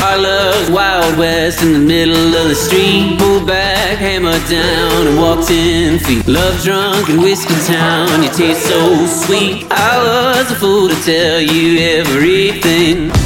Our love's Wild West in the middle of the street. Pulled back, hammer down, and walked in feet. Love drunk in Whiskey Town, you taste so sweet. I was a fool to tell you everything.